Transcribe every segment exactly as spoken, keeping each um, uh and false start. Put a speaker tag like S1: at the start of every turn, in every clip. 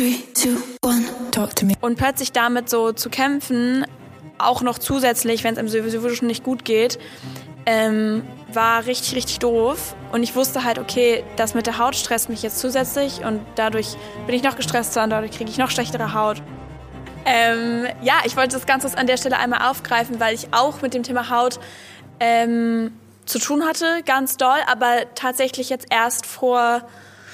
S1: three, two, one, talk to me. Und plötzlich damit so zu kämpfen, auch noch zusätzlich, wenn es einem sowieso schon nicht gut geht, ähm, war richtig, richtig doof. Und ich wusste halt, okay, das mit der Haut stresst mich jetzt zusätzlich und dadurch bin ich noch gestresster und dadurch kriege ich noch schlechtere Haut. Ähm, ja, ich wollte das Ganze an der Stelle einmal aufgreifen, weil ich auch mit dem Thema Haut ähm, zu tun hatte, ganz doll, aber tatsächlich jetzt erst vor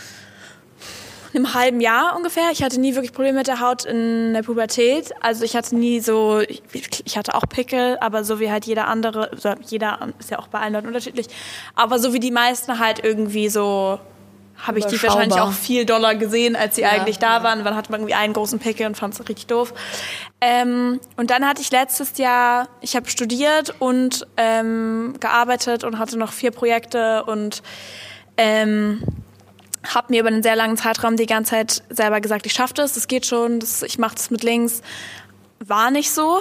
S1: einem halben Jahr ungefähr. Ich hatte nie wirklich Probleme mit der Haut in der Pubertät. Also ich hatte nie so, ich, ich hatte auch Pickel, aber so wie halt jeder andere, also jeder ist ja auch bei allen Leuten unterschiedlich, aber so wie die meisten halt irgendwie so, habe ich die wahrscheinlich auch viel doller gesehen, als sie ja, eigentlich da waren. Dann hatte man irgendwie einen großen Pickel und fand es richtig doof. Ähm, und dann hatte ich letztes Jahr, ich habe studiert und ähm, gearbeitet und hatte noch vier Projekte und ähm, habe mir über einen sehr langen Zeitraum die ganze Zeit selber gesagt, ich schaffe das, das geht schon, das, ich mache das mit links. War nicht so.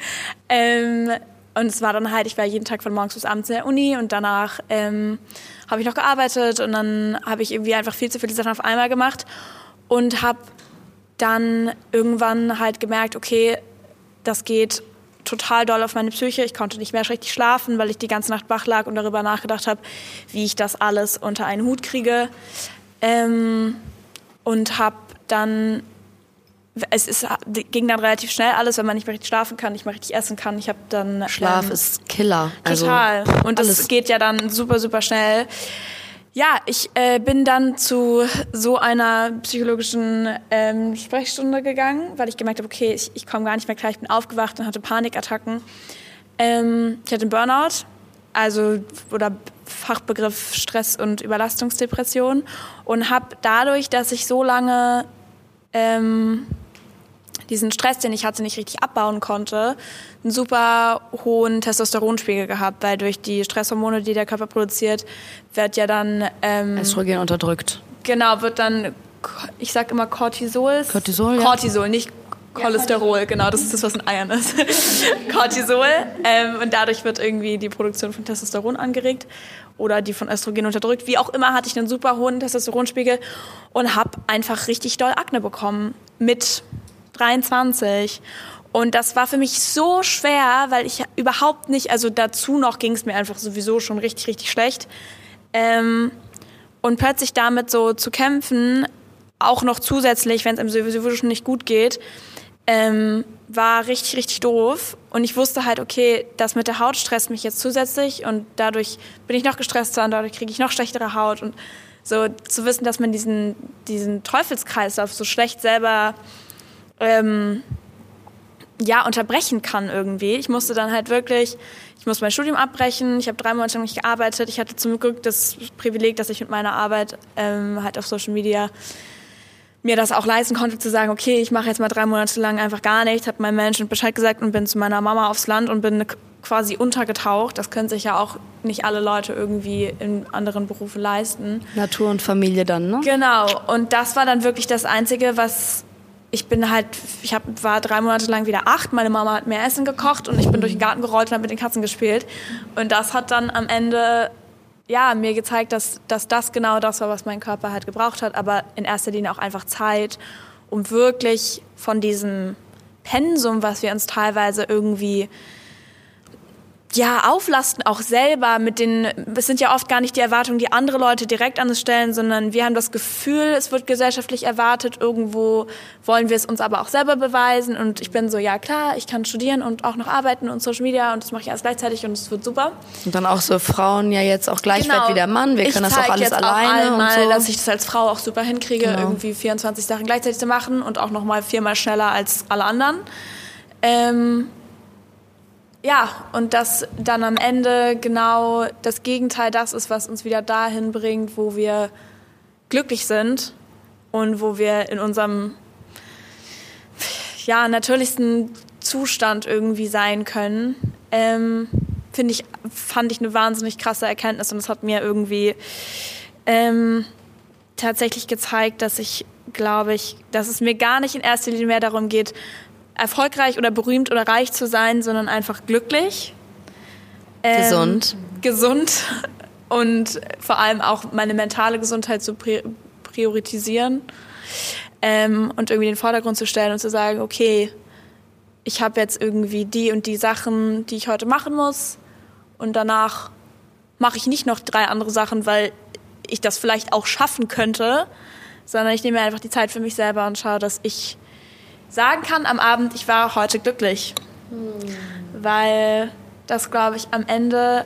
S1: ähm, und es war dann halt, ich war jeden Tag von morgens bis abends in der Uni und danach ähm, habe ich noch gearbeitet und dann habe ich irgendwie einfach viel zu viele Sachen auf einmal gemacht und habe dann irgendwann halt gemerkt, okay, das geht total doll auf meine Psyche. Ich konnte nicht mehr richtig schlafen, weil ich die ganze Nacht wach lag und darüber nachgedacht habe, wie ich das alles unter einen Hut kriege. Ähm, und habe dann, es ist, ging dann relativ schnell alles, wenn man nicht mehr richtig schlafen kann, nicht mehr richtig essen kann. Ich habe dann
S2: Schlaf ähm, ist Killer.
S1: Total. Also und das geht ja dann super, super schnell. Ja, ich äh, bin dann zu so einer psychologischen ähm, Sprechstunde gegangen, weil ich gemerkt habe, okay, ich, ich komme gar nicht mehr klar, ich bin aufgewacht und hatte Panikattacken. Ähm, ich hatte einen Burnout, also oder Fachbegriff Stress- und Überlastungsdepression und habe dadurch, dass ich so lange ähm, diesen Stress, den ich hatte, nicht richtig abbauen konnte, einen super hohen Testosteronspiegel gehabt, weil durch die Stresshormone, die der Körper produziert, wird ja dann ähm,
S2: Östrogen unterdrückt.
S1: Genau, wird dann, ich sag immer Cortisol.
S2: Cortisol, ja.
S1: Cortisol, nicht Cholesterol, ja, genau, das ist das, was in Eiern ist. Cortisol. Ähm, und dadurch wird irgendwie die Produktion von Testosteron angeregt oder die von Östrogen unterdrückt. Wie auch immer hatte ich einen super hohen Testosteronspiegel und habe einfach richtig doll Akne bekommen mit dreiundzwanzig. Und das war für mich so schwer, weil ich überhaupt nicht, also dazu noch ging es mir einfach sowieso schon richtig, richtig schlecht. Ähm, und plötzlich damit so zu kämpfen, auch noch zusätzlich, wenn es einem sowieso schon nicht gut geht, ähm, war richtig, richtig doof. Und ich wusste halt, okay, das mit der Haut stresst mich jetzt zusätzlich und dadurch bin ich noch gestresster und dadurch kriege ich noch schlechtere Haut. Und so zu wissen, dass man diesen, diesen Teufelskreislauf so schlecht selber ähm, ja, unterbrechen kann irgendwie. Ich musste dann halt wirklich, ich musste mein Studium abbrechen, ich habe drei Monate lang nicht gearbeitet. Ich hatte zum Glück das Privileg, dass ich mit meiner Arbeit ähm, halt auf Social Media mir das auch leisten konnte, zu sagen, okay, ich mache jetzt mal drei Monate lang einfach gar nichts, habe meinem Management Bescheid gesagt und bin zu meiner Mama aufs Land und bin quasi untergetaucht. Das können sich ja auch nicht alle Leute irgendwie in anderen Berufen leisten.
S2: Natur und Familie dann, ne?
S1: Genau. Und das war dann wirklich das Einzige, was ich bin halt, ich hab, war drei Monate lang wieder acht, meine Mama hat mir Essen gekocht und ich bin durch den Garten gerollt und habe mit den Katzen gespielt. Und das hat dann am Ende ja, mir gezeigt, dass, dass das genau das war, was mein Körper halt gebraucht hat, aber in erster Linie auch einfach Zeit, um wirklich von diesem Pensum, was wir uns teilweise irgendwie ja, auflasten, auch selber mit den, es sind ja oft gar nicht die Erwartungen, die andere Leute direkt an uns stellen, sondern wir haben das Gefühl, es wird gesellschaftlich erwartet, irgendwo wollen wir es uns aber auch selber beweisen und ich bin so, ja klar, ich kann studieren und auch noch arbeiten und Social Media und das mache ich alles gleichzeitig und es wird super.
S2: Und dann auch so Frauen ja jetzt auch gleich genau. weit wie der Mann, wir können das auch alles
S1: jetzt
S2: alleine
S1: auch mal,
S2: und so.
S1: Dass ich das als Frau auch super hinkriege,
S2: genau.
S1: irgendwie vierundzwanzig Sachen gleichzeitig zu machen und auch noch mal viermal schneller als alle anderen. Ähm, Ja, und dass dann am Ende genau das Gegenteil das ist, was uns wieder dahin bringt, wo wir glücklich sind und wo wir in unserem ja, natürlichsten Zustand irgendwie sein können, ähm, finde ich, fand ich eine wahnsinnig krasse Erkenntnis und es hat mir irgendwie ähm, tatsächlich gezeigt, dass ich, glaube ich, dass es mir gar nicht in erster Linie mehr darum geht, erfolgreich oder berühmt oder reich zu sein, sondern einfach glücklich. Ähm,
S2: gesund.
S1: Gesund und vor allem auch meine mentale Gesundheit zu priorisieren. ähm, und irgendwie in den Vordergrund zu stellen und zu sagen, okay, ich habe jetzt irgendwie die und die Sachen, die ich heute machen muss und danach mache ich nicht noch drei andere Sachen, weil ich das vielleicht auch schaffen könnte, sondern ich nehme mir einfach die Zeit für mich selber und schaue, dass ich sagen kann am Abend, ich war heute glücklich. Hm. Weil das, glaube ich, am Ende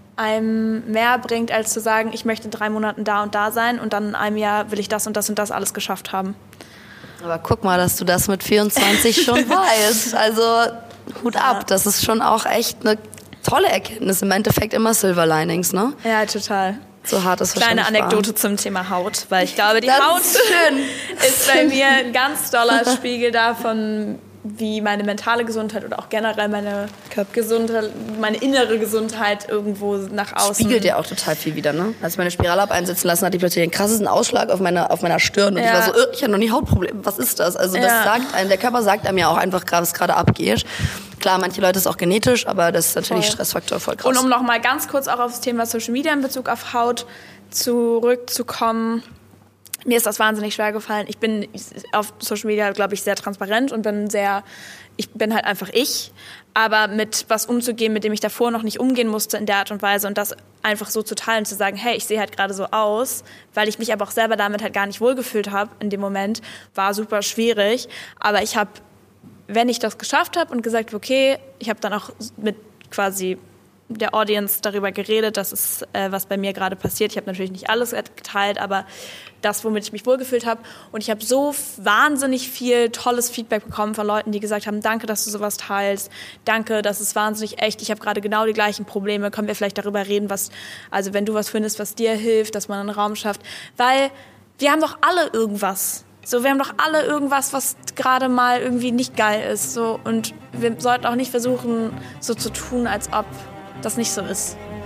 S1: einem mehr bringt, als zu sagen, ich möchte in drei Monaten da und da sein und dann in einem Jahr will ich das und das und das alles geschafft haben.
S2: Aber guck mal, dass du das mit vierundzwanzig schon weißt. Also Hut ab, ja. Das ist schon auch echt eine tolle Erkenntnis. Im Endeffekt immer Silver Linings, ne?
S1: Ja, total.
S2: So hart ist
S1: Kleine Anekdote war. Zum Thema Haut, weil ich glaube, die das Haut ist, ist bei mir ein ganz doller Spiegel davon, wie meine mentale Gesundheit oder auch generell meine Gesundheit, meine innere Gesundheit irgendwo nach außen.
S2: Spiegelt ja auch total viel wieder, ne? Als ich meine Spirale habe einsetzen lassen, hatte ich plötzlich den krassesten Ausschlag auf meiner, auf meiner Stirn. Und ja. ich war so, ich habe noch nie Hautprobleme. Was ist das? Also das ja. sagt einem, der Körper sagt einem ja auch einfach, was gerade abgeht. Klar, manche Leute ist auch genetisch, aber das ist natürlich voll. Stressfaktor voll krass.
S1: Und um noch mal ganz kurz auch auf das Thema Social Media in Bezug auf Haut zurückzukommen, mir ist das wahnsinnig schwer gefallen. Ich bin auf Social Media, glaube ich, sehr transparent und bin sehr, ich bin halt einfach ich. Aber mit was umzugehen, mit dem ich davor noch nicht umgehen musste in der Art und Weise und das einfach so zu teilen, zu sagen, hey, ich sehe halt gerade so aus, weil ich mich aber auch selber damit halt gar nicht wohlgefühlt habe in dem Moment, war super schwierig. Aber ich habe, wenn ich das geschafft habe und gesagt, okay, ich habe dann auch mit quasi der Audience darüber geredet, das ist, äh, was bei mir gerade passiert. Ich habe natürlich nicht alles geteilt, aber das, womit ich mich wohlgefühlt habe. Und ich habe so wahnsinnig viel tolles Feedback bekommen von Leuten, die gesagt haben, danke, dass du sowas teilst. Danke, das ist wahnsinnig echt. Ich habe gerade genau die gleichen Probleme. Können wir vielleicht darüber reden, was, also wenn du was findest, was dir hilft, dass man einen Raum schafft. Weil wir haben doch alle irgendwas. So, wir haben doch alle irgendwas, was gerade mal irgendwie nicht geil ist. So, und wir sollten auch nicht versuchen, so zu tun, als ob das nicht so ist.